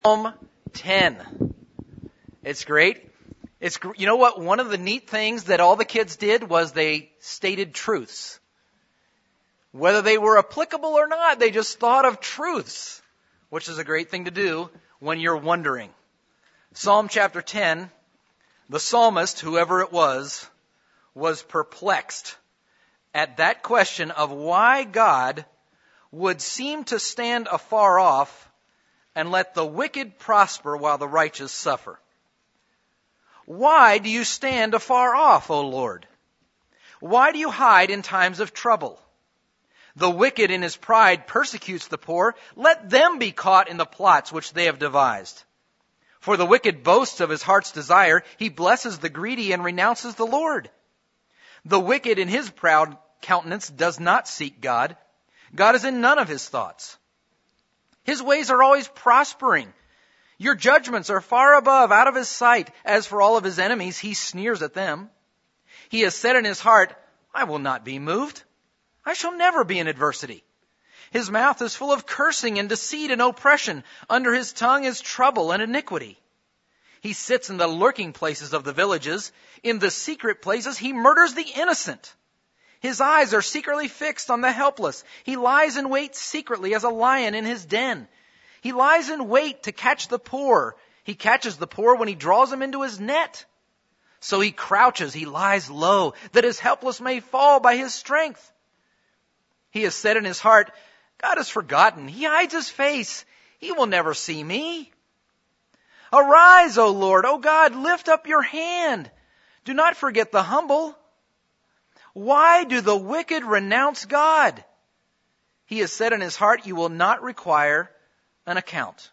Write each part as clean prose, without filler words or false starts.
Psalm 10. It's great. You know what? One of the neat things that all the kids did was they stated truths. Whether they were applicable or not, they just thought of truths, which is a great thing to do when you're wondering. Psalm chapter 10, the psalmist, whoever it was perplexed at that question of why God would seem to stand afar off and let the wicked prosper while the righteous suffer. Why do you stand afar off, O Lord? Why do you hide in times of trouble? The wicked in his pride persecutes the poor. Let them be caught in the plots which they have devised. For the wicked boasts of his heart's desire. He blesses the greedy and renounces the Lord. The wicked in his proud countenance does not seek God. God is in none of his thoughts. His ways are always prospering. Your judgments are far above, out of his sight. As for all of his enemies, he sneers at them. He has said in his heart, I will not be moved. I shall never be in adversity. His mouth is full of cursing and deceit and oppression. Under his tongue is trouble and iniquity. He sits in the lurking places of the villages. In the secret places he murders the innocent. His eyes are secretly fixed on the helpless. He lies in wait secretly as a lion in his den. He lies in wait to catch the poor. He catches the poor when he draws them into his net. So he crouches, he lies low, that his helpless may fall by his strength. He has said in his heart, God has forgotten. He hides his face. He will never see me. Arise, O Lord. O God, lift up your hand. Do not forget the humble. Why do the wicked renounce God? He has said in his heart, you will not require an account.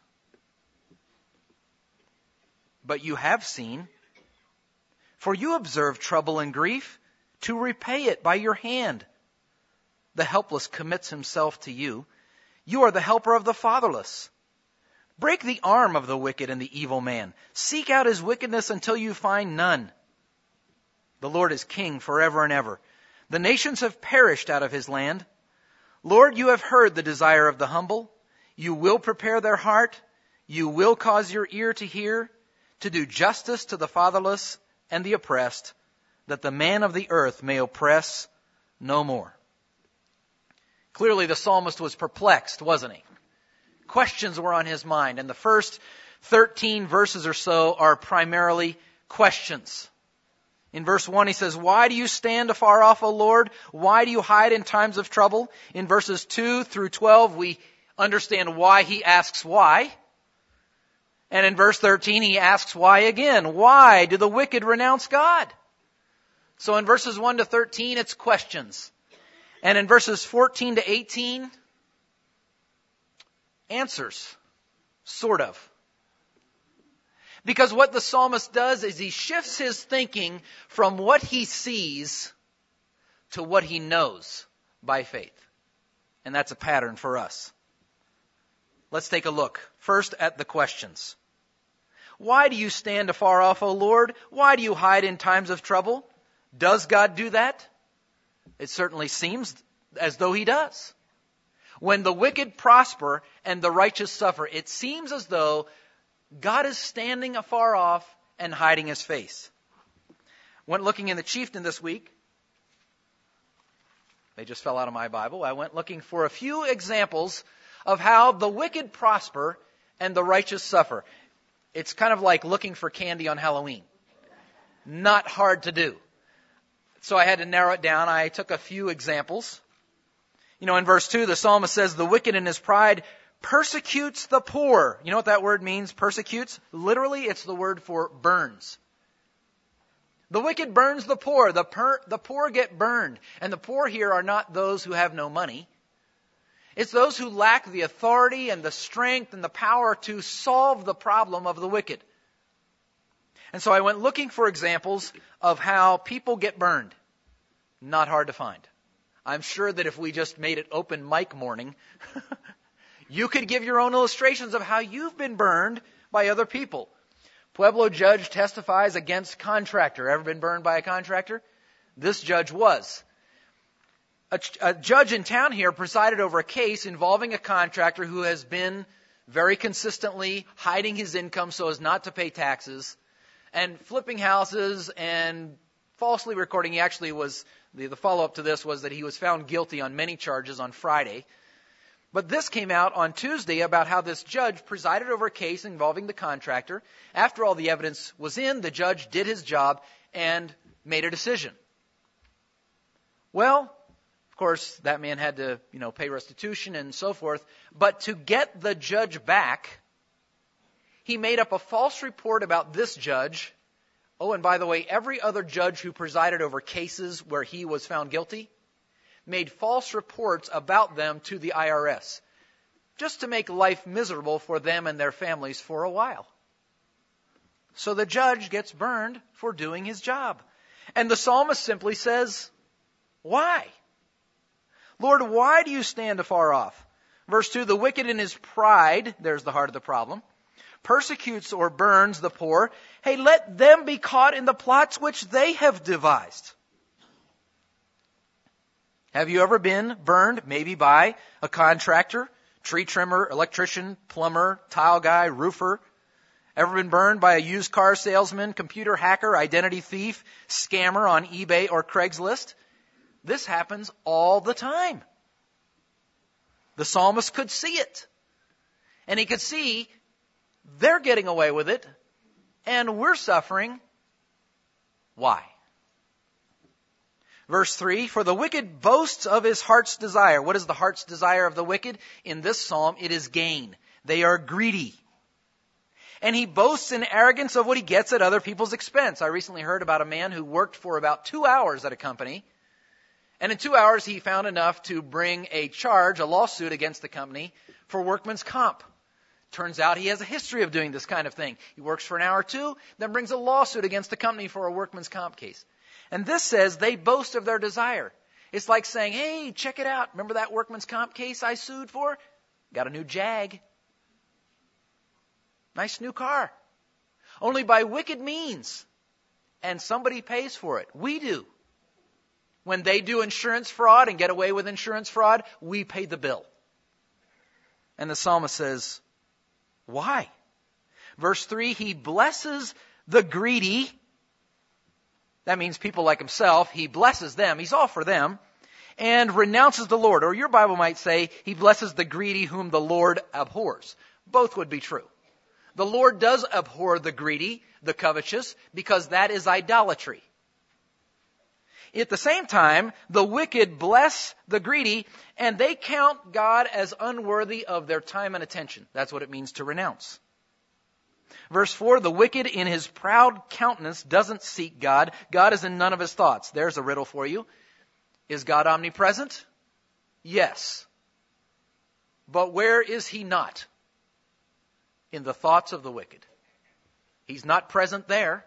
But you have seen, for you observe trouble and grief, to repay it by your hand. The helpless commits himself to you. You are the helper of the fatherless. Break the arm of the wicked and the evil man. Seek out his wickedness until you find none. The Lord is king forever and ever. The nations have perished out of his land. Lord, you have heard the desire of the humble. You will prepare their heart. You will cause your ear to hear, to do justice to the fatherless and the oppressed, that the man of the earth may oppress no more. Clearly the psalmist was perplexed, wasn't he? Questions were on his mind, and the first 13 verses or so are primarily questions. In verse 1 he says, why do you stand afar off, O Lord? Why do you hide in times of trouble? In verses 2 through 12 we understand why he asks why. And in verse 13 he asks why again. Why do the wicked renounce God? So in verses 1 to 13 it's questions. And in verses 14 to 18, answers. Sort of. Because what the psalmist does is he shifts his thinking from what he sees to what he knows by faith. And that's a pattern for us. Let's take a look first at the questions. Why do you stand afar off, O Lord? Why do you hide in times of trouble? Does God do that? It certainly seems as though he does. When the wicked prosper and the righteous suffer, it seems as though God is standing afar off and hiding his face. Went looking in the Chieftain this week. They just fell out of my Bible. I went looking for a few examples of how the wicked prosper and the righteous suffer. It's kind of like looking for candy on Halloween. Not hard to do. So I had to narrow it down. I took a few examples. In verse 2, the psalmist says, the wicked in his pride persecutes the poor. You know what that word means, persecutes? Literally, it's the word for burns. The wicked burns the poor. The poor get burned. And the poor here are not those who have no money. It's those who lack the authority and the strength and the power to solve the problem of the wicked. And so I went looking for examples of how people get burned. Not hard to find. I'm sure that if we just made it open mic morning, you could give your own illustrations of how you've been burned by other people. Pueblo judge testifies against contractor. Ever been burned by a contractor? This judge was. A judge in town here presided over a case involving a contractor who has been very consistently hiding his income so as not to pay taxes, and flipping houses and falsely recording. He actually was, the follow-up to this was that he was found guilty on many charges on Friday. But this came out on Tuesday about how this judge presided over a case involving the contractor. After all the evidence was in, the judge did his job and made a decision. Well, of course, that man had to, pay restitution and so forth. But to get the judge back, he made up a false report about this judge. Oh, and by the way, every other judge who presided over cases where he was found guilty made false reports about them to the IRS, just to make life miserable for them and their families for a while. So the judge gets burned for doing his job. And the psalmist simply says, why? Lord, why do you stand afar off? Verse 2, the wicked in his pride, there's the heart of the problem, persecutes or burns the poor. Hey, let them be caught in the plots which they have devised. Have you ever been burned, maybe by a contractor, tree trimmer, electrician, plumber, tile guy, roofer? Ever been burned by a used car salesman, computer hacker, identity thief, scammer on eBay or Craigslist? This happens all the time. The psalmist could see it. And he could see they're getting away with it, and we're suffering. Why? Verse 3, for the wicked boasts of his heart's desire. What is the heart's desire of the wicked? In this psalm, it is gain. They are greedy. And he boasts in arrogance of what he gets at other people's expense. I recently heard about a man who worked for about 2 hours at a company. And in 2 hours, he found enough to bring a lawsuit against the company for workman's comp. Turns out he has a history of doing this kind of thing. He works for an hour or two, then brings a lawsuit against the company for a workman's comp case. And this says they boast of their desire. It's like saying, hey, check it out. Remember that workman's comp case I sued for? Got a new Jag. Nice new car. Only by wicked means. And somebody pays for it. We do. When they do insurance fraud and get away with insurance fraud, we pay the bill. And the psalmist says, why? Verse 3, he blesses the greedy. That means people like himself. He blesses them. He's all for them. And renounces the Lord. Or your Bible might say, he blesses the greedy whom the Lord abhors. Both would be true. The Lord does abhor the greedy, the covetous, because that is idolatry. At the same time, the wicked bless the greedy, and they count God as unworthy of their time and attention. That's what it means to renounce. Verse 4, the wicked in his proud countenance doesn't seek God. God is in none of his thoughts. There's a riddle for you. Is God omnipresent? Yes. But where is he not? In the thoughts of the wicked. He's not present there.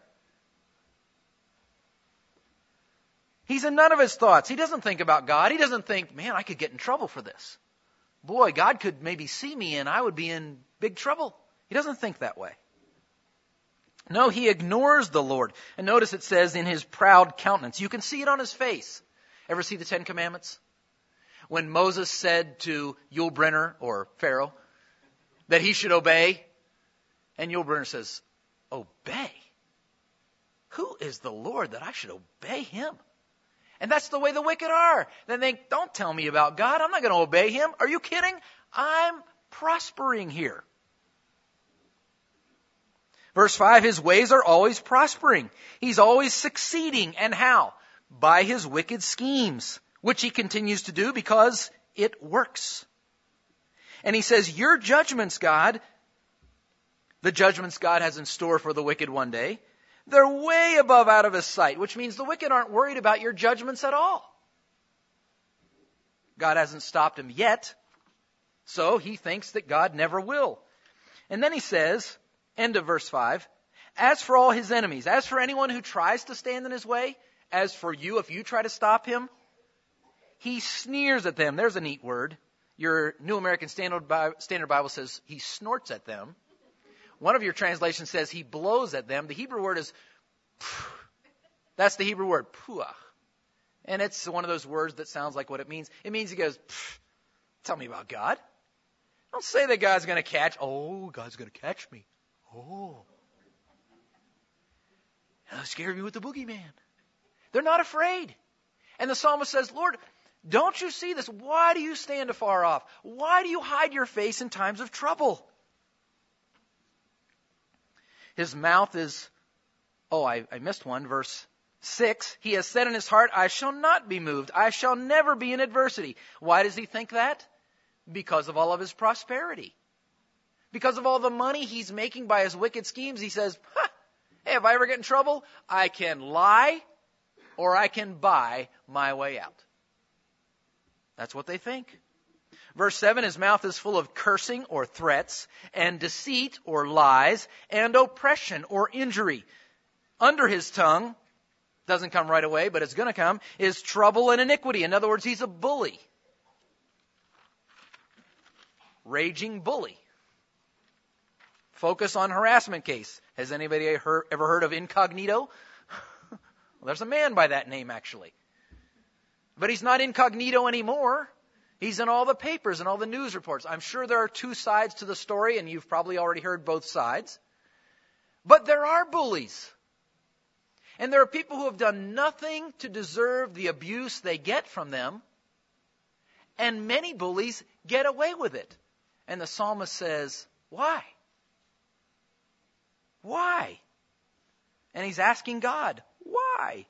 He's in none of his thoughts. He doesn't think about God. He doesn't think, man, I could get in trouble for this. Boy, God could maybe see me and I would be in big trouble. He doesn't think that way. No, he ignores the Lord. And notice it says in his proud countenance. You can see it on his face. Ever see the Ten Commandments? When Moses said to Yul Brynner, or Pharaoh, that he should obey, and Yul Brynner says, obey? Who is the Lord that I should obey him? And that's the way the wicked are. They think, don't tell me about God. I'm not going to obey him. Are you kidding? I'm prospering here. Verse 5, his ways are always prospering. He's always succeeding. And how? By his wicked schemes, which he continues to do because it works. And he says, your judgments, God, the judgments God has in store for the wicked one day, they're way above out of his sight, which means the wicked aren't worried about your judgments at all. God hasn't stopped him yet, so he thinks that God never will. And then he says, end of verse 5, as for all his enemies, as for anyone who tries to stand in his way, as for you, if you try to stop him, he sneers at them. There's a neat word. Your New American Standard Bible says he snorts at them. One of your translations says he blows at them. The Hebrew word is puh. That's the Hebrew word, puah. And it's one of those words that sounds like what it means. It means he goes, tell me about God. Don't say that God's going to catch. Oh, God's going to catch me. Oh. He'll scare me with the boogeyman. They're not afraid. And the psalmist says, Lord, don't you see this? Why do you stand afar off? Why do you hide your face in times of trouble? His mouth is, I missed one, verse 6. He has said in his heart, I shall not be moved. I shall never be in adversity. Why does he think that? Because of all of his prosperity. Because of all the money he's making by his wicked schemes, he says, hey, if I ever get in trouble, I can lie or I can buy my way out. That's what they think. Verse 7, his mouth is full of cursing or threats, and deceit or lies, and oppression or injury. Under his tongue, doesn't come right away, but it's going to come, is trouble and iniquity. In other words, he's a bully. Raging bully. Focus on harassment case. Has anybody ever heard of Incognito? Well, there's a man by that name, actually. But he's not incognito anymore. He's in all the papers and all the news reports. I'm sure there are two sides to the story, and you've probably already heard both sides. But there are bullies. And there are people who have done nothing to deserve the abuse they get from them. And many bullies get away with it. And the psalmist says, why? Why? And he's asking God, why?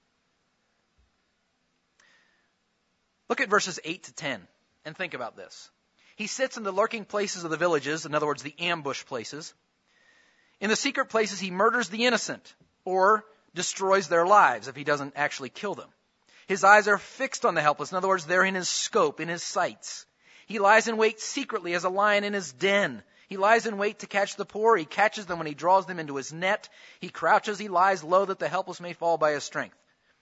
Look at verses 8 to 10 and think about this. He sits in the lurking places of the villages, in other words, the ambush places. In the secret places, he murders the innocent or destroys their lives if he doesn't actually kill them. His eyes are fixed on the helpless. In other words, they're in his scope, in his sights. He lies in wait secretly as a lion in his den. He lies in wait to catch the poor. He catches them when he draws them into his net. He crouches, he lies low that the helpless may fall by his strength.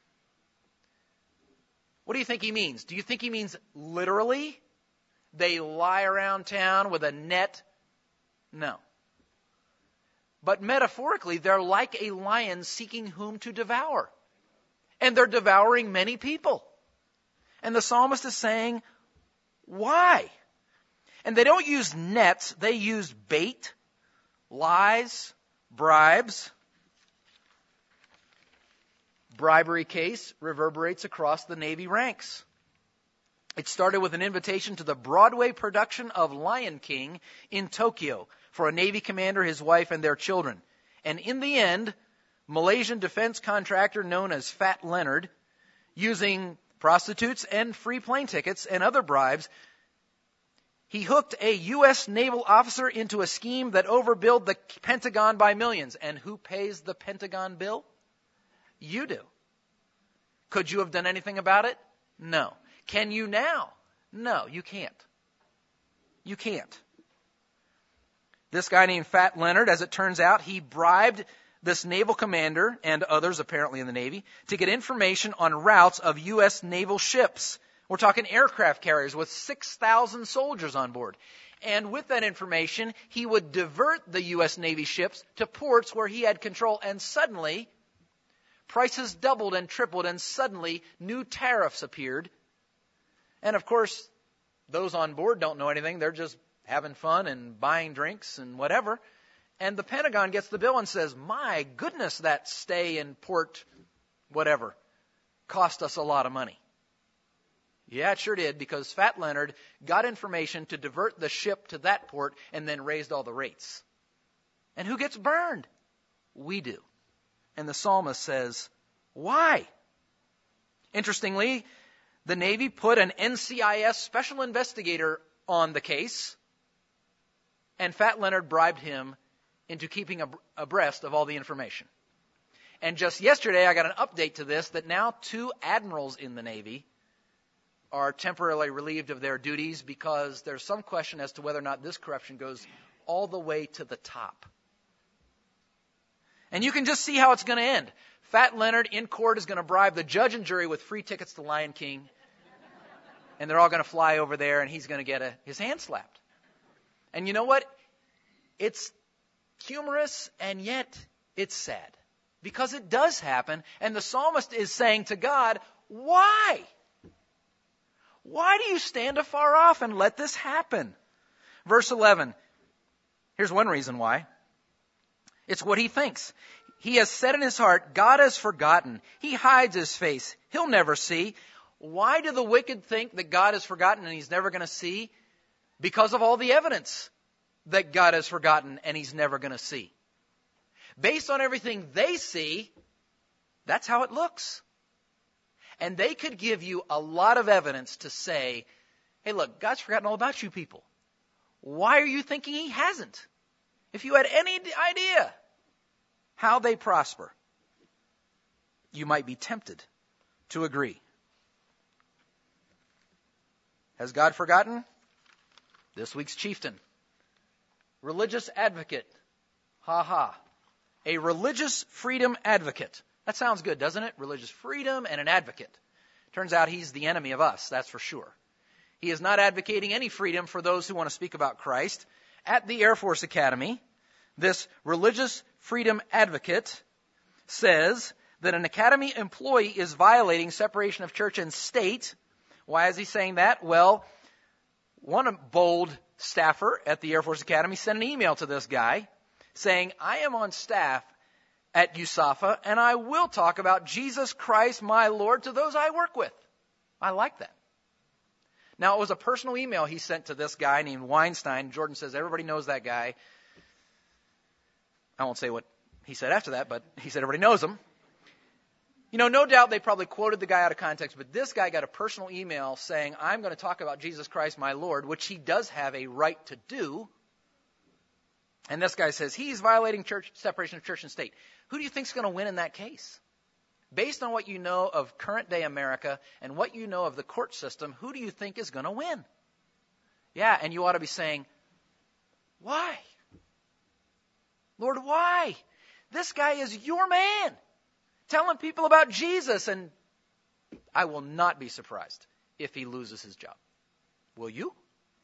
What do you think he means? Do you think he means literally? They lie around town with a net? No. But metaphorically, they're like a lion seeking whom to devour. And they're devouring many people. And the psalmist is saying, why? And they don't use nets, they use bait, lies, bribes. Bribery case reverberates across the Navy ranks. It started with an invitation to the Broadway production of Lion King in Tokyo for a Navy commander, his wife, and their children. And in the end, Malaysian defense contractor known as Fat Leonard, using prostitutes and free plane tickets and other bribes, he hooked a U.S. naval officer into a scheme that overbilled the Pentagon by millions. And who pays the Pentagon bill? You do. Could you have done anything about it? No. Can you now? No, you can't. You can't. This guy named Fat Leonard, as it turns out, he bribed this naval commander and others apparently in the Navy to get information on routes of U.S. naval ships. We're talking aircraft carriers with 6,000 soldiers on board. And with that information, he would divert the U.S. Navy ships to ports where he had control. And suddenly, prices doubled and tripled, and suddenly new tariffs appeared. And of course, those on board don't know anything. They're just having fun and buying drinks and whatever. And the Pentagon gets the bill and says, my goodness, that stay in port whatever cost us a lot of money. Yeah, it sure did, because Fat Leonard got information to divert the ship to that port and then raised all the rates. And who gets burned? We do. And the psalmist says, why? Interestingly, the Navy put an NCIS special investigator on the case, and Fat Leonard bribed him into keeping abreast of all the information. And just yesterday, I got an update to this, that now 2 admirals in the Navy are temporarily relieved of their duties because there's some question as to whether or not this corruption goes all the way to the top. And you can just see how it's going to end. Fat Leonard in court is going to bribe the judge and jury with free tickets to Lion King. And they're all going to fly over there and he's going to get his hand slapped. And you know what? It's humorous and yet it's sad. Because it does happen. And the psalmist is saying to God, why? Why do you stand afar off and let this happen? Verse 11. Here's one reason why. It's what he thinks. He has said in his heart, God has forgotten. He hides his face. He'll never see. Why do the wicked think that God has forgotten and he's never going to see? Because of all the evidence that God has forgotten and he's never going to see. Based on everything they see, that's how it looks. And they could give you a lot of evidence to say, hey, look, God's forgotten all about you people. Why are you thinking he hasn't? If you had any idea how they prosper, you might be tempted to agree. Has God forgotten? This week's chieftain. Religious advocate. Ha ha. A religious freedom advocate. That sounds good, doesn't it? Religious freedom and an advocate. Turns out he's the enemy of us, that's for sure. He is not advocating any freedom for those who want to speak about Christ. At the Air Force Academy, this religious freedom advocate says that an academy employee is violating separation of church and state. Why is he saying that? Well, one bold staffer at the Air Force Academy sent an email to this guy saying, I am on staff at USAFA, and I will talk about Jesus Christ, my Lord, to those I work with. I like that. Now, it was a personal email he sent to this guy named Weinstein. Jordan says everybody knows that guy. I won't say what he said after that, but he said everybody knows him. You know, no doubt they probably quoted the guy out of context, but this guy got a personal email saying, I'm going to talk about Jesus Christ, my Lord, which he does have a right to do. And this guy says he's violating separation of church and state. Who do you think is going to win in that case? Based on what you know of current day America and what you know of the court system, who do you think is going to win? Yeah, and you ought to be saying, why? Lord, why? This guy is your man, telling people about Jesus, and I will not be surprised if he loses his job. Will you?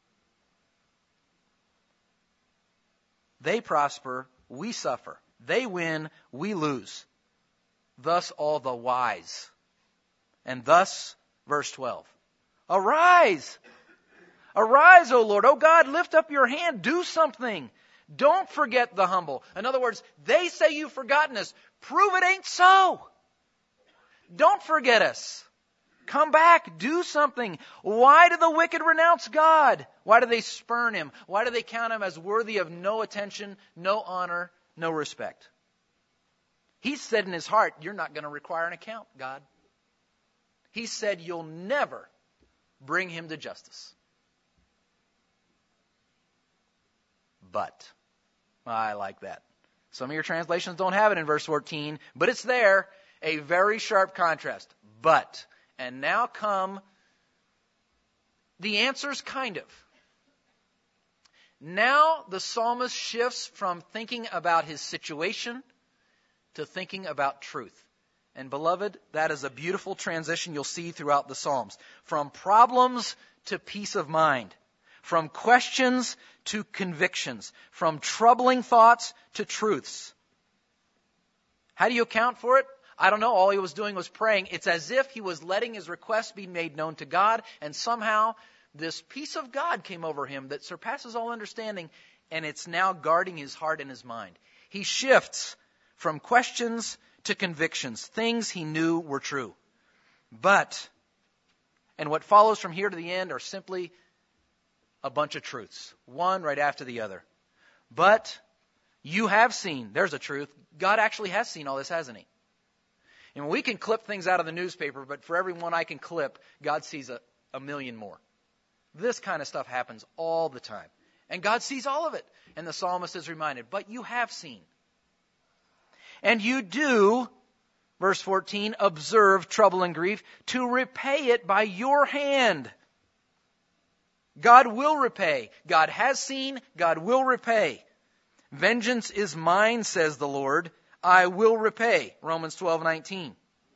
They prosper, we suffer. They win, we lose. Thus all the wise. And thus, verse 12. Arise! Arise, O Lord. O God, lift up your hand. Do something. Don't forget the humble. In other words, they say you've forgotten us. Prove it ain't so. Don't forget us. Come back. Do something. Why do the wicked renounce God? Why do they spurn him? Why do they count him as worthy of no attention, no honor, no respect? He said in his heart, you're not going to require an account, God. He said you'll never bring him to justice. But, I like that. Some of your translations don't have it in verse 14, but it's there. A very sharp contrast. But, and now come the answers, kind of. Now the psalmist shifts from thinking about his situation to thinking about truth. And beloved, that is a beautiful transition you'll see throughout the Psalms. From problems to peace of mind. From questions to convictions. From troubling thoughts to truths. How do you account for it? I don't know. All he was doing was praying. It's as if he was letting his request be made known to God, and somehow this peace of God came over him that surpasses all understanding, and it's now guarding his heart and his mind. He shifts from questions to convictions, things he knew were true. But, and what follows from here to the end are simply a bunch of truths, one right after the other. But you have seen, there's a truth, God actually has seen all this, hasn't he? And we can clip things out of the newspaper, but for every one I can clip, God sees a million more. This kind of stuff happens all the time. And God sees all of it. And the psalmist is reminded, but you have seen. And you do, verse 14, observe trouble and grief to repay it by your hand. God will repay. God has seen. God will repay. Vengeance is mine, says the Lord. I will repay. Romans 12:19.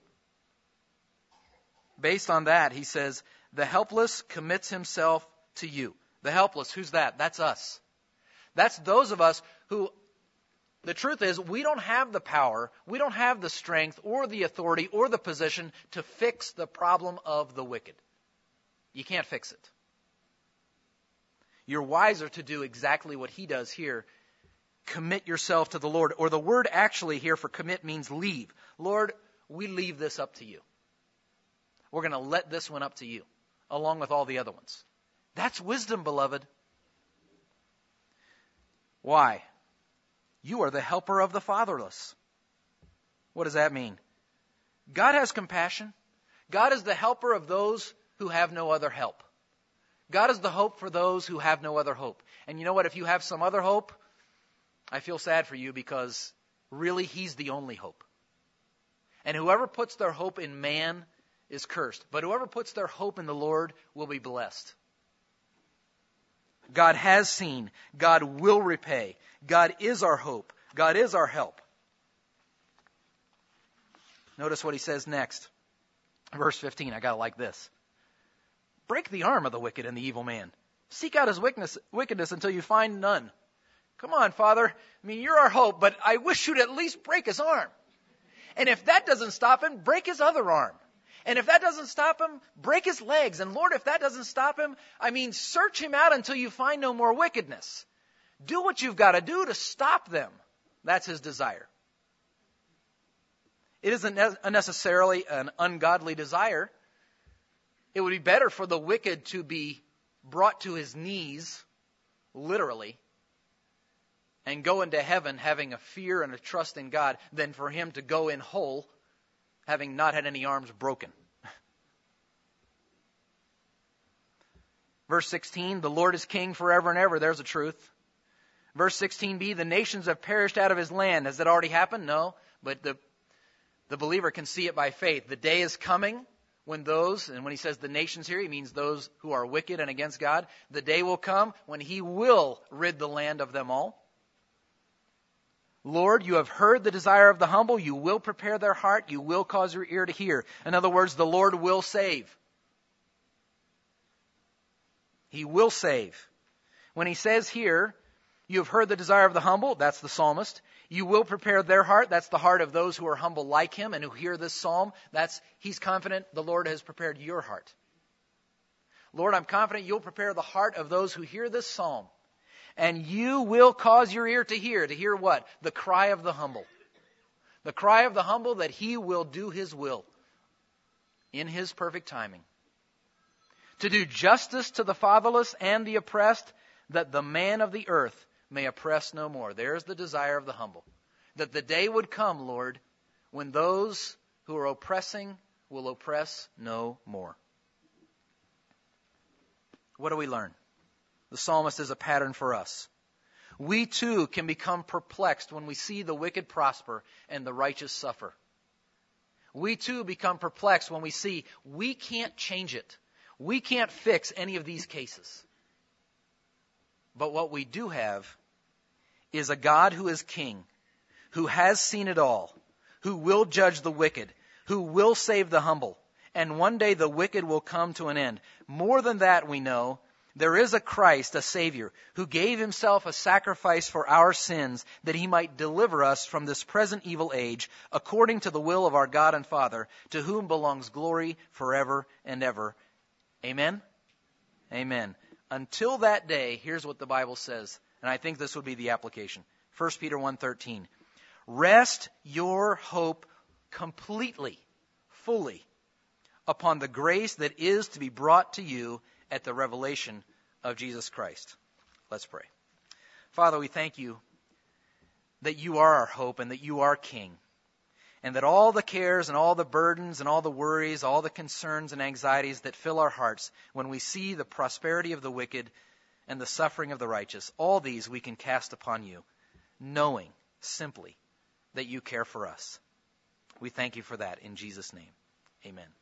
Based on that, he says, the helpless commits himself to you. The helpless, who's that? That's us. That's those of us who, the truth is, we don't have the power, we don't have the strength or the authority or the position to fix the problem of the wicked. You can't fix it. You're wiser to do exactly what he does here. Commit yourself to the Lord. Or the word actually here for commit means leave. Lord, we leave this up to you. We're going to let this one up to you, along with all the other ones. That's wisdom, beloved. Why? You are the helper of the fatherless. What does that mean? God has compassion. God is the helper of those who have no other help. God is the hope for those who have no other hope. And you know what? If you have some other hope, I feel sad for you, because really he's the only hope. And whoever puts their hope in man is cursed. But whoever puts their hope in the Lord will be blessed. God has seen. God will repay. God is our hope. God is our help. Notice what he says next. Verse 15, I got to like this. Break the arm of the wicked and the evil man. Seek out his wickedness until you find none. Come on, Father. I mean, you're our hope, but I wish you'd at least break his arm. And if that doesn't stop him, break his other arm. And if that doesn't stop him, break his legs. And Lord, if that doesn't stop him, search him out until you find no more wickedness. Do what you've got to do to stop them. That's his desire. It isn't necessarily an ungodly desire. It would be better for the wicked to be brought to his knees, literally, and go into heaven having a fear and a trust in God, than for him to go in whole, having not had any arms broken. Verse 16, the Lord is king forever and ever. There's the truth. Verse 16b, the nations have perished out of his land. Has that already happened? No. But the believer can see it by faith. The day is coming when those, and when he says the nations here, he means those who are wicked and against God. The day will come when he will rid the land of them all. Lord, you have heard the desire of the humble. You will prepare their heart. You will cause your ear to hear. In other words, the Lord will save. He will save. When he says here, you have heard the desire of the humble, that's the psalmist. You will prepare their heart, that's the heart of those who are humble like him and who hear this psalm. He's confident the Lord has prepared your heart. Lord, I'm confident you'll prepare the heart of those who hear this psalm. And you will cause your ear to hear. To hear what? The cry of the humble. The cry of the humble that he will do his will in his perfect timing. To do justice to the fatherless and the oppressed, that the man of the earth may oppress no more. There's the desire of the humble. That the day would come, Lord, when those who are oppressing will oppress no more. What do we learn? The psalmist is a pattern for us. We too can become perplexed when we see the wicked prosper and the righteous suffer. We too become perplexed when we see we can't change it. We can't fix any of these cases. But what we do have is a God who is king, who has seen it all, who will judge the wicked, who will save the humble, and one day the wicked will come to an end. More than that, we know, there is a Christ, a Savior, who gave himself a sacrifice for our sins that he might deliver us from this present evil age, according to the will of our God and Father, to whom belongs glory forever and ever. Amen? Amen. Until that day, here's what the Bible says, and I think this would be the application. 1 Peter 1:13. Rest your hope completely, fully, upon the grace that is to be brought to you at the revelation of Jesus Christ. Let's pray. Father, we thank you that you are our hope and that you are King, and that all the cares and all the burdens and all the worries, all the concerns and anxieties that fill our hearts when we see the prosperity of the wicked and the suffering of the righteous, all these we can cast upon you, knowing simply that you care for us. We thank you for that in Jesus' name. Amen.